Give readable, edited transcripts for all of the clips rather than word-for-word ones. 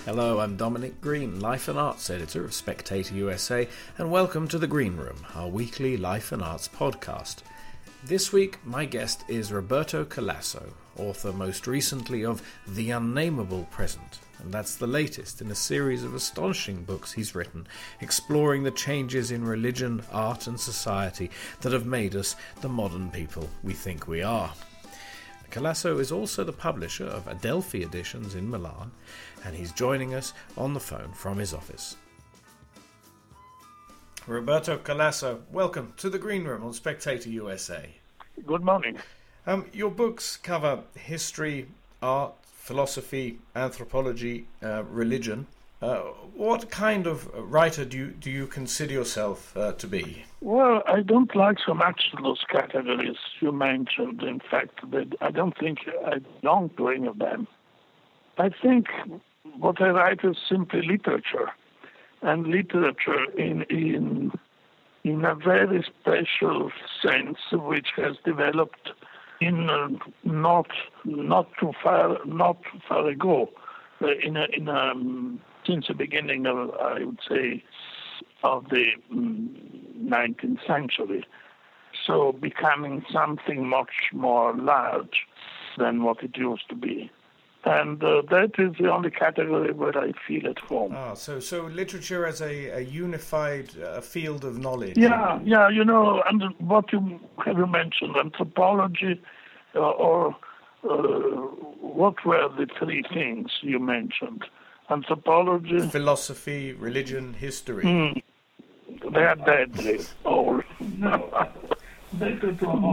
Hello, I'm Dominic Green, Life and Arts Editor of Spectator USA, and welcome to The Green Room, our weekly life and arts podcast. This week, my guest is Roberto Colasso, author most recently of The Unnameable Present, and that's the latest in a series of astonishing books he's written, exploring the changes in religion, art and society that have made us the modern people we think we are. Colasso is also the publisher of Adelphi Editions in Milan, and he's joining us on the phone from his office. Roberto Colasso, welcome to The Green Room on Spectator USA. Good morning. Your books cover history, art, philosophy, anthropology, religion. What kind of writer do you consider yourself to be? Well, I don't like so much those categories you mentioned. In fact, I don't think I belong to any of them. I think what I write is simply literature, and literature in a very special sense, which has developed in not too far ago, since the beginning of, I would say, of the 19th century. So becoming something much more large than what it used to be. And that is the only category where I feel at home. So literature as a unified field of knowledge. Yeah, and what you mentioned, anthropology, or what were the three things you mentioned? Anthropology, philosophy, religion, history. They are deadly. All. Better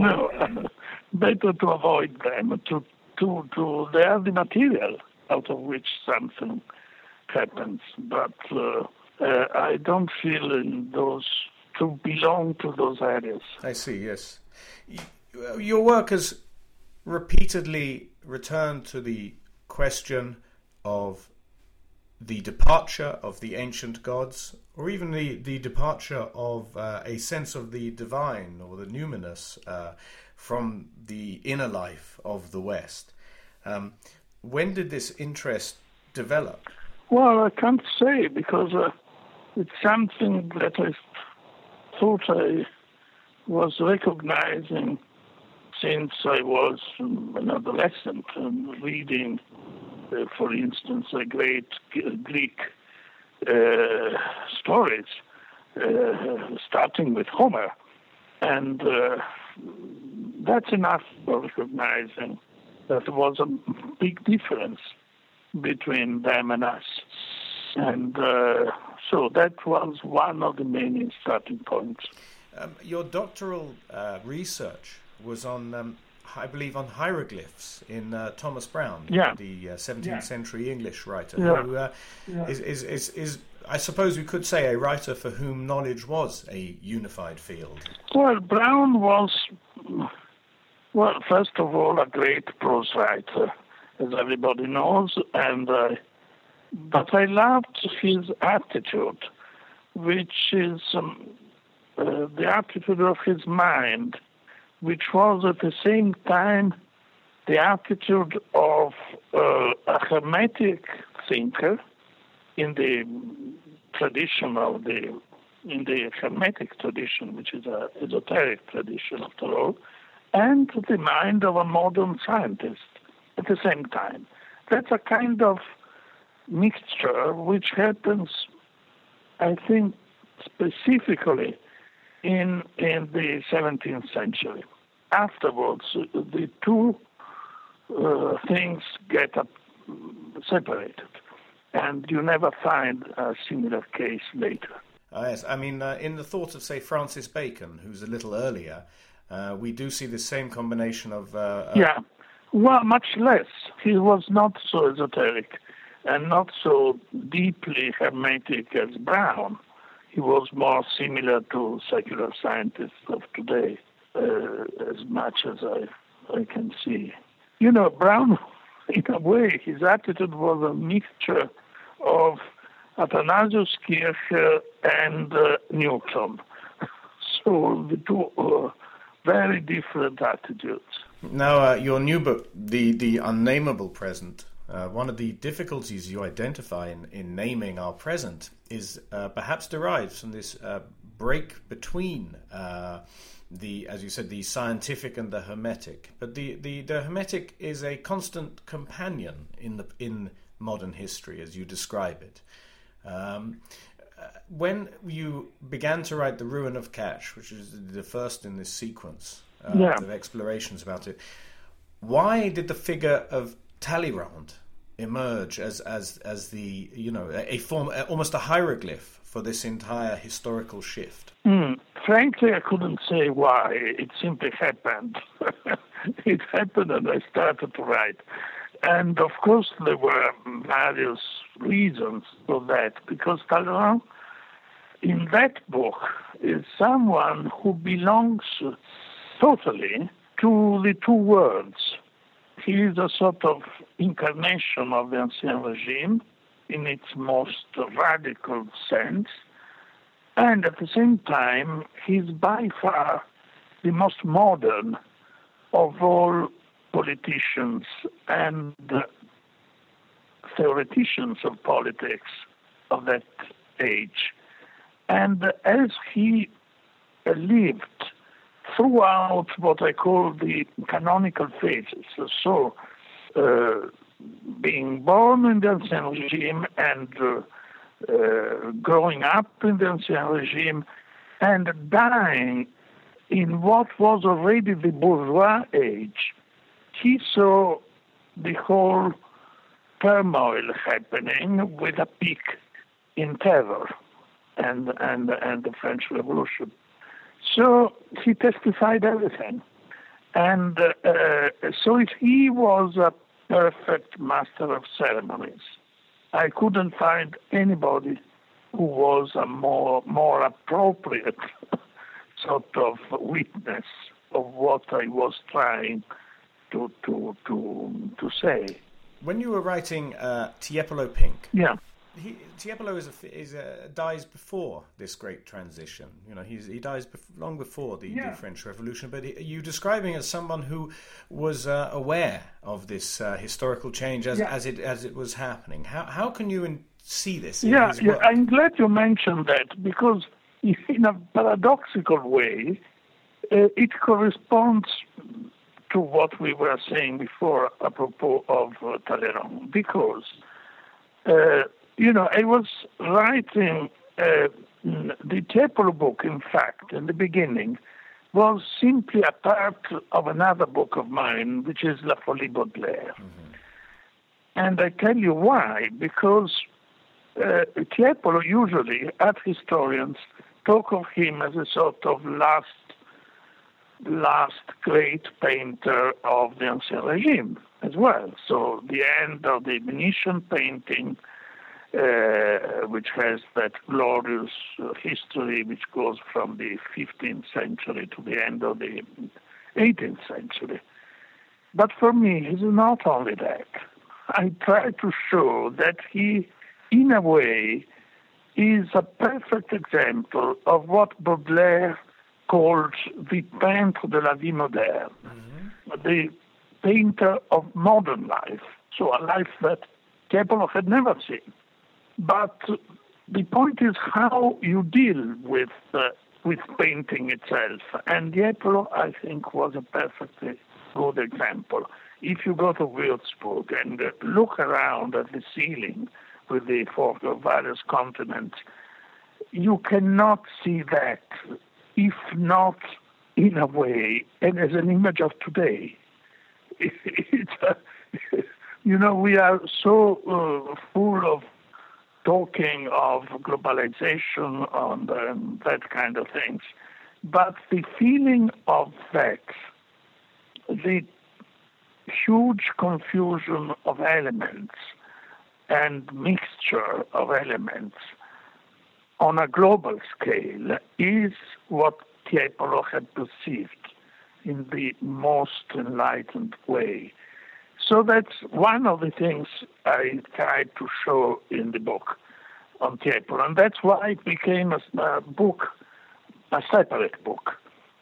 to avoid them. They are the material out of which something happens. But I don't feel in those to belong to those areas. I see. Yes, your work has repeatedly returned to the question of the departure of the ancient gods, or even the departure of a sense of the divine or the numinous from the inner life of the West. When did this interest develop? Well, I can't say, because it's something that I thought I was recognizing since I was an adolescent, reading, for instance, great Greek stories, starting with Homer. And that's enough for recognizing that there was a big difference between them and us. And so that was one of the many starting points. Your doctoral research was on, I believe, on hieroglyphs in Thomas Browne, the 17th century English writer, who is, I suppose we could say, a writer for whom knowledge was a unified field. Well, Browne was, first of all, a great prose writer, as everybody knows, and but I loved his attitude, which is the attitude of his mind, which was at the same time the attitude of a Hermetic thinker in the tradition in the Hermetic tradition, which is an esoteric tradition after all, and the mind of a modern scientist at the same time. That's a kind of mixture which happens, I think, specifically in the 17th century. Afterwards, the two things get separated, and you never find a similar case later. Yes, I mean, in the thought of, say, Francis Bacon, who's a little earlier, we do see the same combination of... much less. He was not so esoteric and not so deeply Hermetic as Browne. He was more similar to secular scientists of today, as much as I can see. You know, Browne, in a way, his attitude was a mixture of Athanasius Kircher and Newton. So the two very different attitudes. Now, your new book, The Unnameable Present, One of the difficulties you identify in naming our present is perhaps derives from this break between as you said, the scientific and the hermetic. But the hermetic is a constant companion in modern history, as you describe it. When you began to write The Ruin of Catch, which is the first in this sequence of explorations about it, why did the figure of Talleyrand emerge as the a form, almost a hieroglyph for this entire historical shift? Frankly, I couldn't say why. It simply happened. It happened, and I started to write. And of course, there were various reasons for that, because Talleyrand, in that book, is someone who belongs totally to the two worlds. He is a sort of incarnation of the Ancien Regime in its most radical sense, and at the same time, he's by far the most modern of all politicians and theoreticians of politics of that age. And as he lived throughout what I call the canonical phases, so being born in the Ancien Regime and growing up in the Ancien Regime and dying in what was already the bourgeois age, he saw the whole turmoil happening with a peak in terror and the French Revolution. So he testified everything. And so if he was a perfect master of ceremonies, I couldn't find anybody who was a more appropriate sort of witness of what I was trying to say. When you were writing Tiepolo Pink, yeah, Tiepolo dies before this great transition. He dies long before the French Revolution. But you describing him as someone who was aware of this historical change as it was happening. How can you see this? I'm glad you mentioned that, because in a paradoxical way, it corresponds to what we were saying before apropos of Talleyrand, because I was writing the Tiepolo book, in fact, in the beginning, was simply a part of another book of mine, which is La Folie Baudelaire. Mm-hmm. And I tell you why, because Tiepolo usually, art historians, talk of him as a sort of last great painter of the Ancien Regime as well. So the end of the Venetian painting, which has that glorious history which goes from the 15th century to the end of the 18th century. But for me, it's not only that. I try to show that he, in a way, is a perfect example of what Baudelaire called the peintre de la vie moderne, the painter of modern life, so a life that Tiepolo had never seen. But the point is how you deal with painting itself. And Tiepolo, I think, was a perfectly good example. If you go to Würzburg and look around at the ceiling with the photo of various continents, you cannot see that, if not in a way, and as an image of today. We are so full of talking of globalization and that kind of things. But the feeling of that, the huge confusion of elements and mixture of elements on a global scale is what Tiepolo had perceived in the most enlightened way. So that's one of the things I tried to show in the book on Tiepolo, and that's why it became a separate book.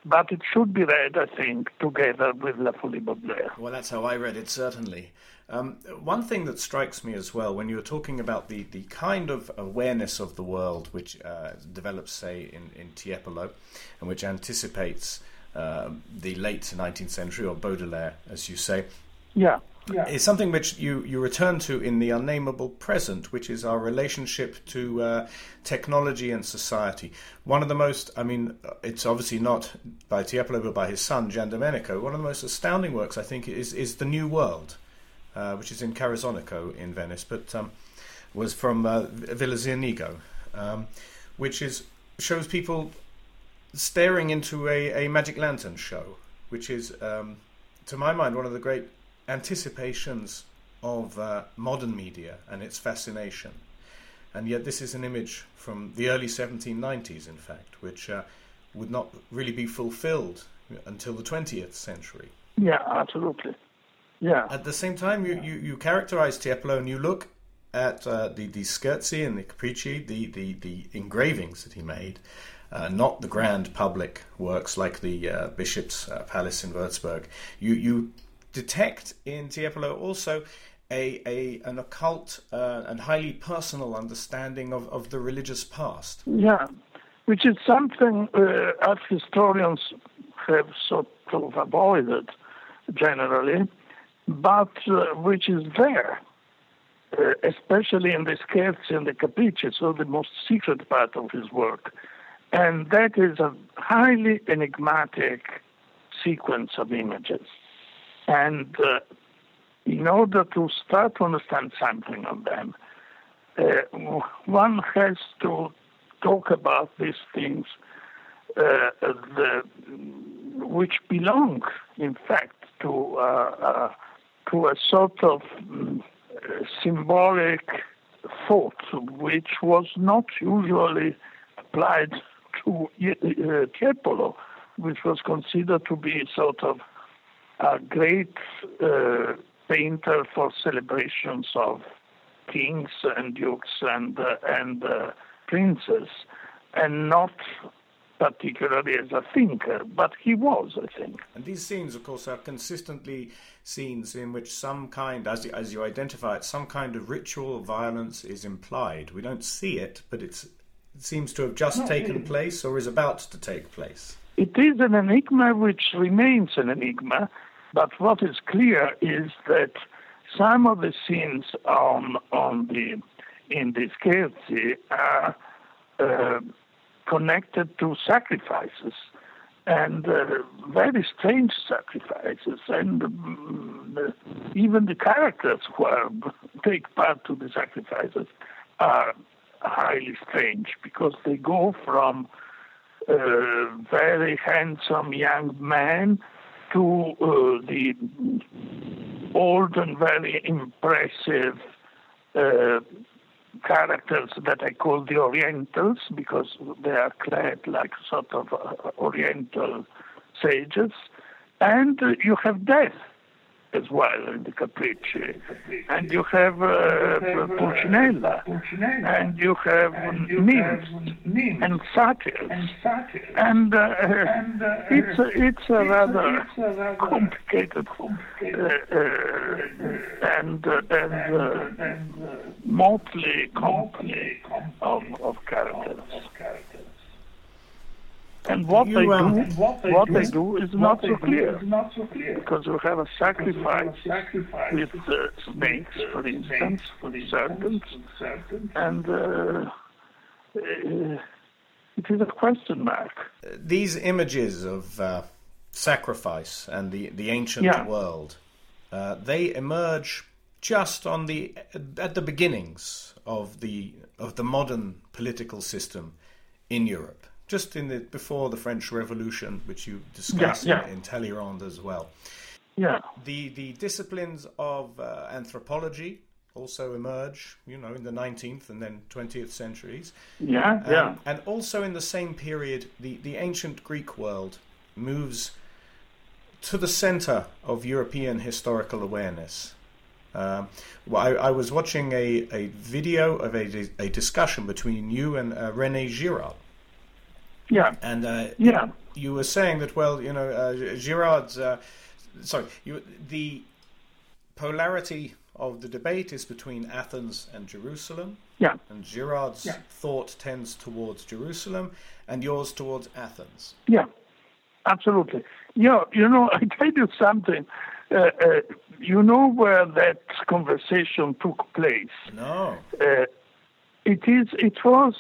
but it should be read, I think, together with La Folie Baudelaire. Well, that's how I read it, certainly. One thing that strikes me as well, when you were talking about the kind of awareness of the world which develops, say, in Tiepolo, and which anticipates the late 19th century, or Baudelaire, as you say, is something which you return to in The Unnameable Present, which is our relationship to technology and society. One of the most, I mean, it's obviously not by Tiepolo, but by his son, Gian Domenico. One of the most astounding works, I think, is The New World, which is in Carazonico in Venice, but was from Villa Zernigo, which shows people staring into a magic lantern show, which is, to my mind, one of the great anticipations of modern media and its fascination. And yet this is an image from the early 1790s, in fact, which would not really be fulfilled until the 20th century. Yeah, absolutely. Yeah. At the same time, you characterize Tiepolo, and you look at the Scherzi and the Capricci, the engravings that he made, not the grand public works like the Bishop's Palace in Würzburg. You detect in Tiepolo also an occult and highly personal understanding of the religious past. Yeah, which is something art historians have sort of avoided generally, but which is there, especially in the Scherzi and the Capricci, so the most secret part of his work. And that is a highly enigmatic sequence of images. And in order to start to understand something of them, one has to talk about these things which belong, in fact, to a sort of symbolic thought, which was not usually applied to Tiepolo, which was considered to be sort of a great painter for celebrations of kings and dukes and princes, and not particularly as a thinker, but he was, I think. And these scenes, of course, are consistently scenes in which some kind, as you identify it, some kind of ritual violence is implied. We don't see it, but it seems to have just taken place or is about to take place. It is an enigma which remains an enigma, but what is clear is that some of the scenes in the Scherzi are connected to sacrifices, and very strange sacrifices, and even the characters who take part to the sacrifices are highly strange, because they go from very handsome young man to the old and very impressive characters that I call the Orientals, because they are clad like sort of Oriental sages. And you have death as well in the Capricci. And you have Pulcinella. And you have nymphs and satyrs. And it's a rather complicated and motley company of characters. And what they do is not so clear, because you have a sacrifice with snakes, for instance, serpents, and it is a question mark. These images of sacrifice and the ancient world, they emerge just at the beginnings of the modern political system in Europe. Just before the French Revolution, which you discuss in Talleyrand as well. Yeah. The disciplines of anthropology also emerge, in the 19th and then 20th centuries. And also in the same period, the ancient Greek world moves to the center of European historical awareness. I was watching a video of a discussion between you and René Girard. Yeah. And you were saying that, well, Girard's... the polarity of the debate is between Athens and Jerusalem. Yeah. And Girard's thought tends towards Jerusalem and yours towards Athens. Yeah, absolutely. I tell you something. You know where that conversation took place? No. It was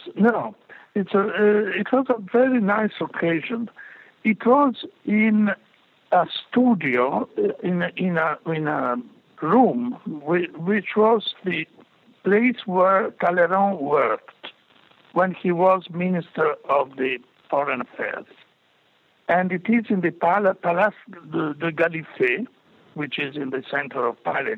a very nice occasion. It was in a studio, in a room, which was the place where Talleyrand worked when he was Minister of the Foreign Affairs. And it is in the Palace de Gallifet, which is in the center of Paris,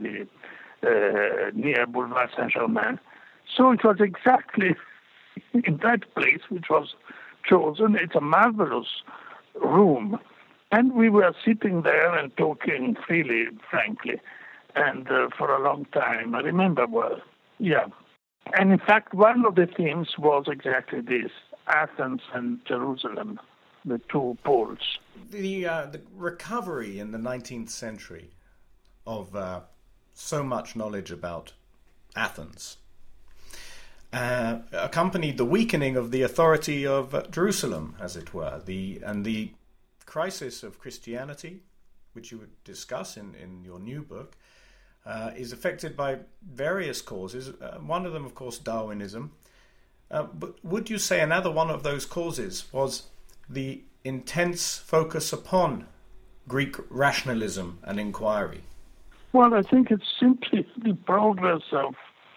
near Boulevard Saint-Germain. So it was exactly in that place which was chosen. It's a marvelous room. And we were sitting there and talking freely, frankly, and for a long time. I remember well. Yeah. And in fact, one of the themes was exactly this, Athens and Jerusalem, the two poles. The recovery in the 19th century of so much knowledge about Athens accompanied the weakening of the authority of Jerusalem, as it were, and the crisis of Christianity, which you would discuss in your new book, is affected by various causes. One of them, of course, Darwinism. But would you say another one of those causes was the intense focus upon Greek rationalism and inquiry? Well, I think it's simply the progress of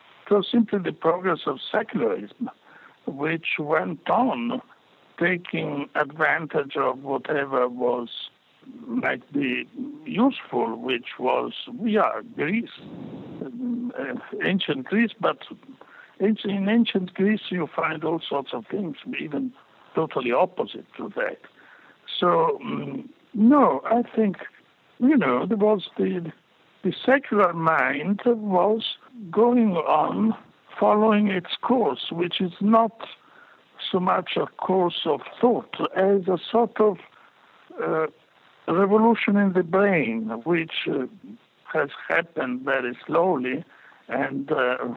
secularism, which went on taking advantage of whatever might be useful, which was, Greece, ancient Greece, but in ancient Greece you find all sorts of things, even totally opposite to that. So, no, I think, there was the secular mind was going on following its course, which is not so much a course of thought as a sort of revolution in the brain, which has happened very slowly, and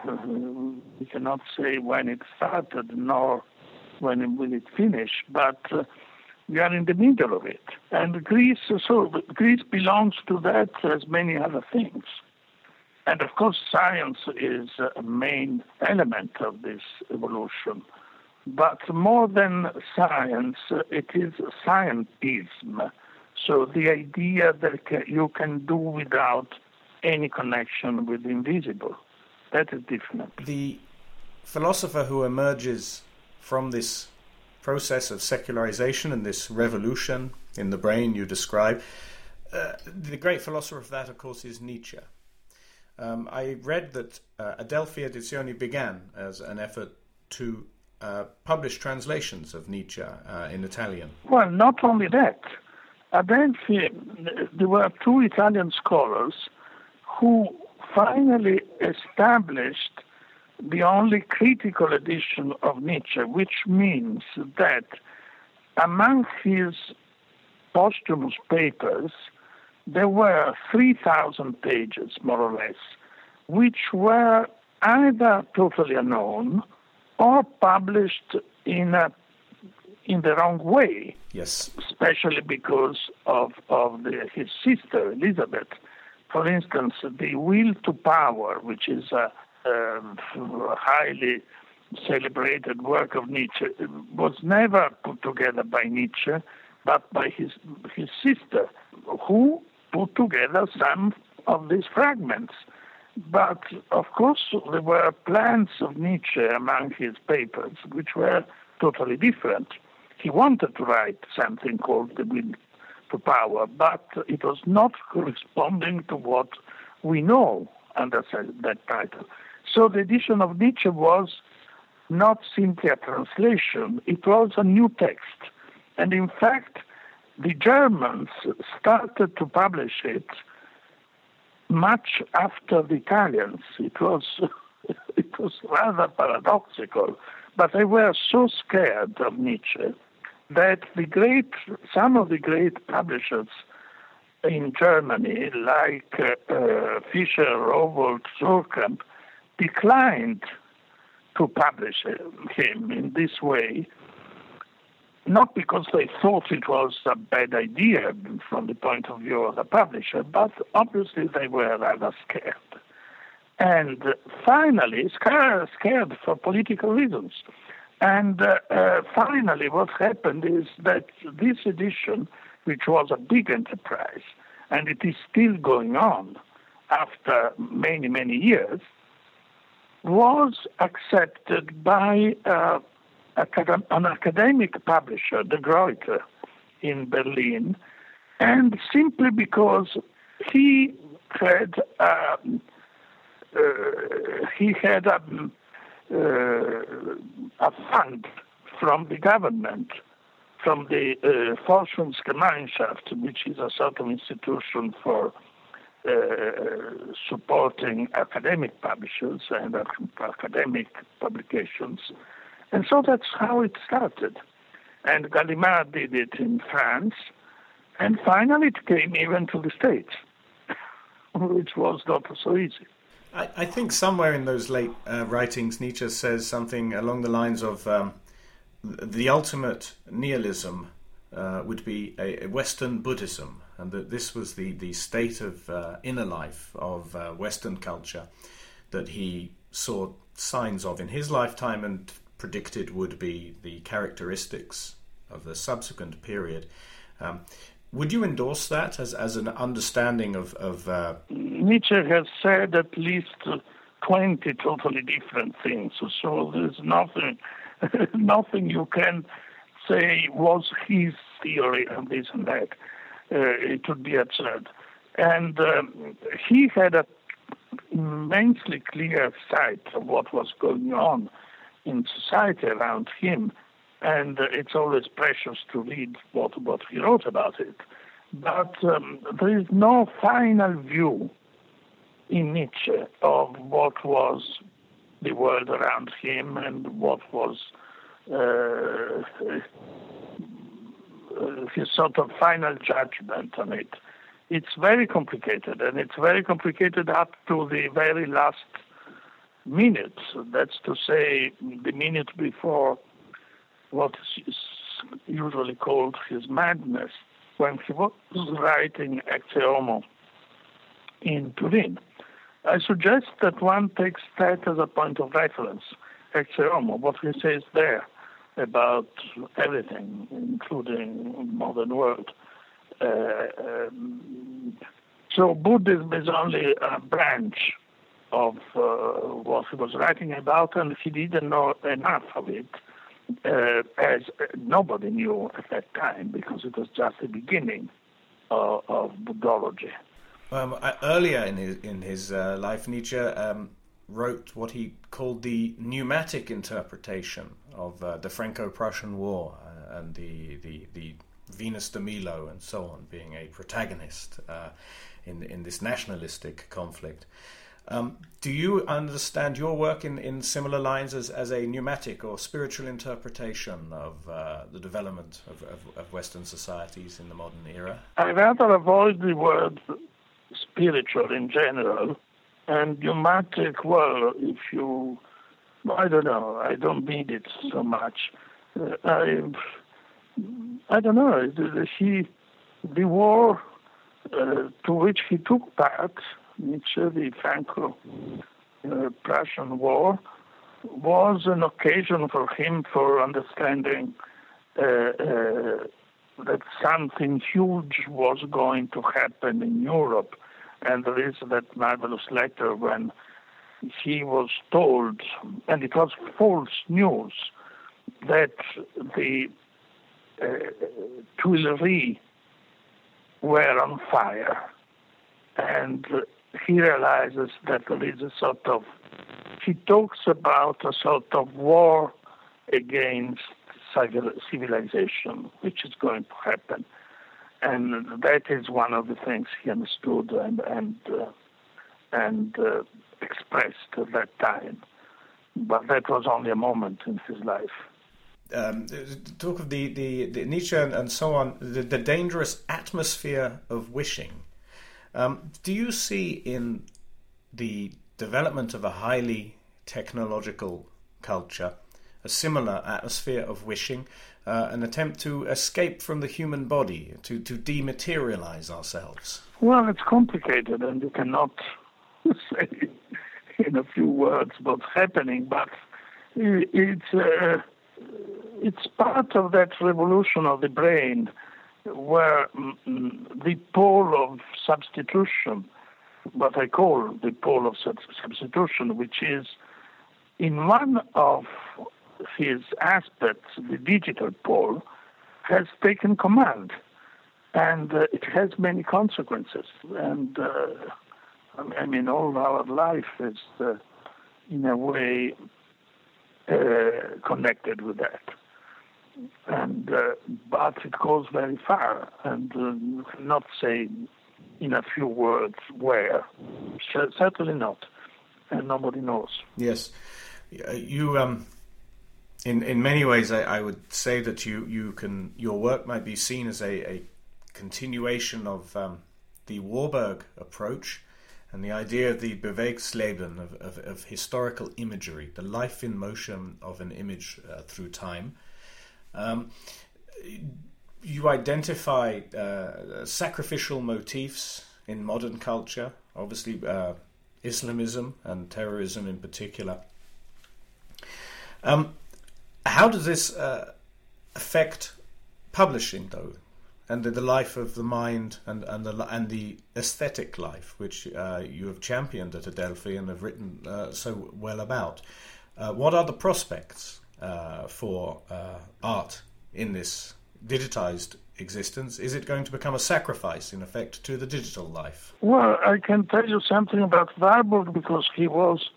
we cannot say when it started nor when will it finish, but we are in the middle of it. And Greece belongs to that as many other things. And of course, science is a main element of this evolution. But more than science, it is scientism. So the idea that you can do without any connection with the invisible. That is different. The philosopher who emerges from this process of secularization and this revolution in the brain you describe, the great philosopher of that, of course, is Nietzsche. I read that Adelphi Edizioni began as an effort to publish translations of Nietzsche in Italian. Well, not only that. Adelphi, there were two Italian scholars who finally established the only critical edition of Nietzsche, which means that among his posthumous papers, there were 3,000 pages, more or less, which were either totally unknown or published in the wrong way. Yes. Especially because of his sister, Elizabeth. For instance, The Will to Power, which is a highly celebrated work of Nietzsche, was never put together by Nietzsche, but by his sister, who put together some of these fragments. But, of course, there were plans of Nietzsche among his papers, which were totally different. He wanted to write something called The Will to Power, but it was not corresponding to what we know under that title. So the edition of Nietzsche was not simply a translation, it was a new text. And in fact, the Germans started to publish it much after the Italians. It was rather paradoxical, but they were so scared of Nietzsche that some of the great publishers in Germany, like Fischer, Rowohlt, Suhrkamp, declined to publish him in this way, not because they thought it was a bad idea from the point of view of the publisher, but obviously they were rather scared. And finally, scared for political reasons. And finally, what happened is that this edition, which was a big enterprise, and it is still going on after many, many years, was accepted by an academic publisher, De Gruyter, in Berlin, and simply because he had a fund from the government, from the Forschungsgemeinschaft, which is a sort of institution for supporting academic publishers and academic publications. And so that's how it started. And Gallimard did it in France, and finally it came even to the States, which was not so easy. I think somewhere in those late writings, Nietzsche says something along the lines of the ultimate nihilism would be a Western Buddhism, and that this was the state of inner life of Western culture that he saw signs of in his lifetime and predicted would be the characteristics of the subsequent period. Would you endorse that as an understanding of Nietzsche has said at least 20 totally different things, so there's nothing you can say was his theory and this and that. It would be absurd. And he had an immensely clear sight of what was going on in society around him, and it's always precious to read what he wrote about it. But there is no final view in Nietzsche of what was the world around him and what was his sort of final judgment on it. It's very complicated, and it's very complicated up to the very last minute. That's to say, the minute before what is usually called his madness, when he was writing Ecce Homo in Turin. I suggest that one takes that as a point of reference, Ecce Homo, what he says there about everything, including modern world. So Buddhism is only a branch of what he was writing about, and he didn't know enough of it, as nobody knew at that time, because it was just the beginning of Buddhology. Earlier in his life, Nietzsche wrote what he called the pneumatic interpretation of the Franco-Prussian War and the Venus de Milo and so on being a protagonist in this nationalistic conflict. Do you understand your work in similar lines as a pneumatic or spiritual interpretation of the development of Western societies in the modern era? I rather avoid the word spiritual in general, and pneumatic, well, I don't know, I don't need it so much. I don't know, the war to which he took part, Nietzsche, the Franco-Prussian War, was an occasion for him for understanding that something huge was going to happen in Europe. And there is that marvelous letter when he was told, and it was false news, that the Tuileries were on fire. And he realizes that there is a sort of, he talks about a sort of war against civilization, which is going to happen. And that is one of the things he understood and expressed at that time. But that was only a moment in his life. talk of the Nietzsche and so on, the dangerous atmosphere of wishing. Do you see in the development of a highly technological culture a similar atmosphere of wishing, an attempt to escape from the human body, to dematerialize ourselves? Well, it's complicated, and you cannot say in a few words what's happening, but it's part of that revolution of the brain where the pole of substitution, what I call the pole of substitution, which is in one of his aspects, the digital pole, has taken command. And it has many consequences. And I mean, all our life is in a way connected with that. And but it goes very far, and you cannot say in a few words where. Certainly not, and nobody knows. Yes, you. In many ways, I would say that your work might be seen as a continuation of the Warburg approach and the idea of the Bewegungsleben of historical imagery, the life in motion of an image through time. You identify sacrificial motifs in modern culture, obviously Islamism and terrorism in particular. How does this affect publishing, though, and the life of the mind and the aesthetic life, which you have championed at Adelphi and have written so well about? What are the prospects for art in this digitized existence? Is it going to become a sacrifice, in effect, to the digital life? Well, I can tell you something about Warburg because he was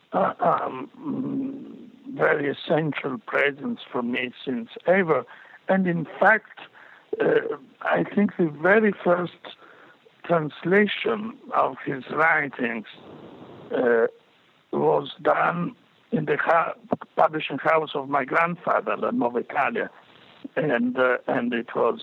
very essential presence for me since ever. And in fact, I think the very first translation of his writings was done in the publishing house of my grandfather, La Nuova Italia. And it was,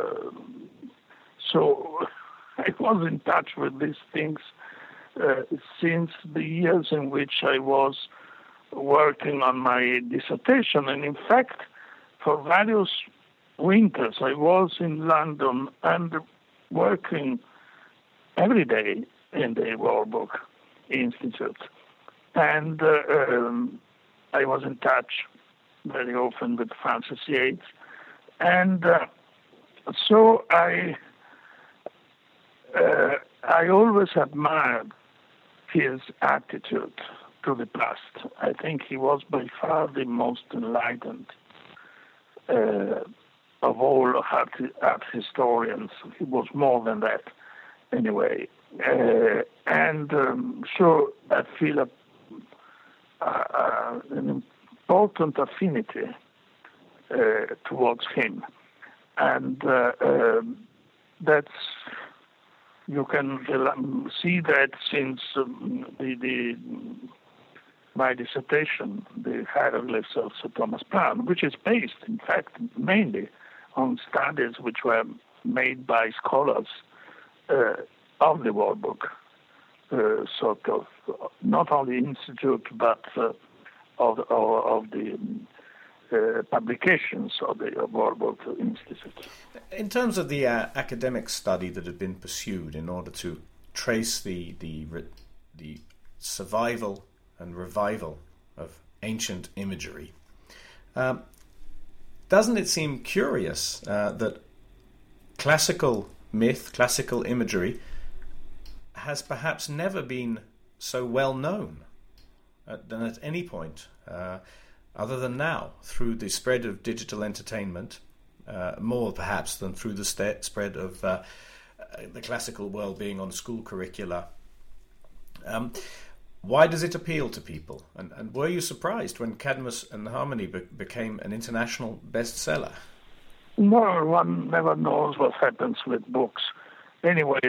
so I was in touch with these things since the years in which I was working on my dissertation. And in fact, for various winters, I was in London and working every day in the Warburg Institute. And I was in touch very often with Francis Yates. And so I always admired his attitude to the past. I think he was by far the most enlightened of all art historians. He was more than that, anyway. So I feel an important affinity towards him. And that's, you can see that since my dissertation, The Hieroglyphs of Sir Thomas Browne, which is based, in fact, mainly on studies which were made by scholars of the Warburg, sort of, not only institute, but of the publications of the Warburg Institute. In terms of the academic study that had been pursued in order to trace the survival and revival of ancient imagery, doesn't it seem curious that classical myth, classical imagery, has perhaps never been so well known than at any point, other than now, through the spread of digital entertainment, more perhaps than through the spread of the classical world being on school curricula. Why does it appeal to people? And were you surprised when Cadmus and Harmony became an international bestseller? No, one never knows what happens with books. Anyway,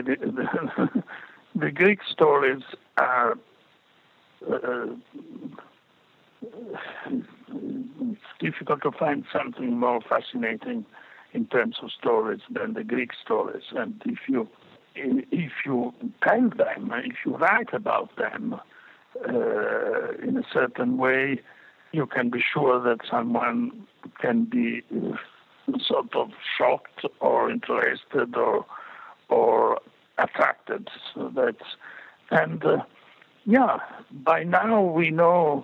the Greek stories are it's difficult to find something more fascinating in terms of stories than the Greek stories. And if you tell them, if you write about them in a certain way, you can be sure that someone can be sort of shocked or interested or attracted. So that's, and by now we know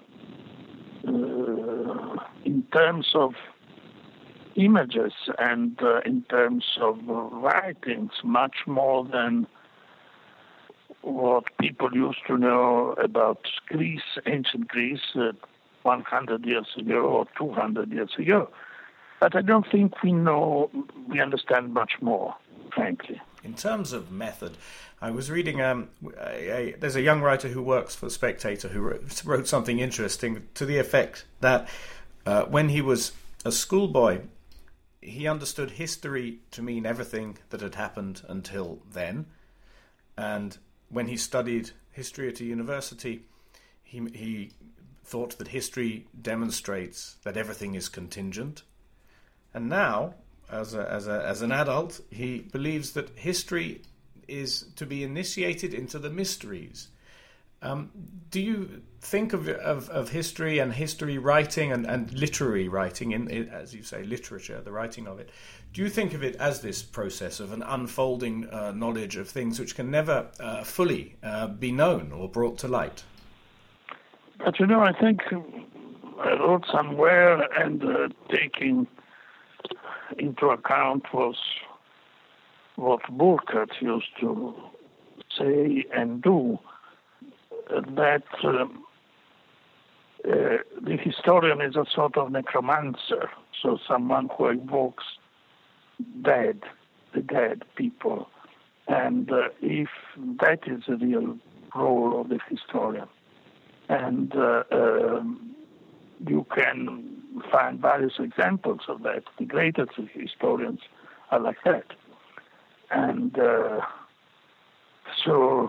in terms of images and in terms of writings much more than what people used to know about Greece, ancient Greece, 100 years ago or 200 years ago. But I don't think we understand much more, frankly. In terms of method, I was reading, there's a young writer who works for The Spectator who wrote something interesting to the effect that when he was a schoolboy, he understood history to mean everything that had happened until then. And when he studied history at a university, he thought that history demonstrates that everything is contingent. And now, as an adult, he believes that history is to be initiated into the mysteries. Do you think of history and history writing and literary writing, in as you say, literature, the writing of it? Do you think of it as this process of an unfolding knowledge of things which can never fully be known or brought to light? But I think I wrote somewhere, and taking into account was what Burckhardt used to say and do, that the historian is a sort of necromancer, so someone who evokes the dead people. And if that is the real role of the historian. And you can find various examples of that. The greatest historians are like that. And so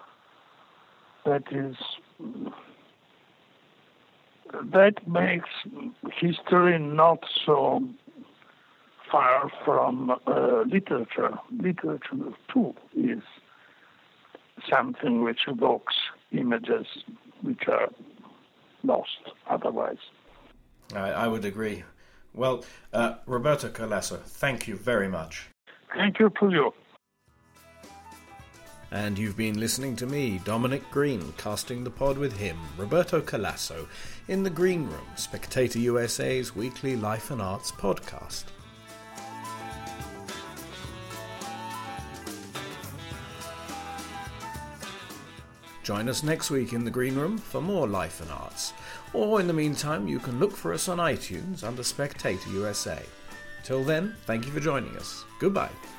that makes history not so far from literature. Literature, too, is something which evokes images which are lost otherwise. I would agree. Well, Roberto Colasso, thank you very much. Thank you to you. And you've been listening to me, Dominic Green, casting the pod with him, Roberto Colasso, in the Green Room, Spectator USA's weekly life and arts podcast. Join us next week in the Green Room for more life and arts. Or in the meantime, you can look for us on iTunes under Spectator USA. Till then, thank you for joining us. Goodbye.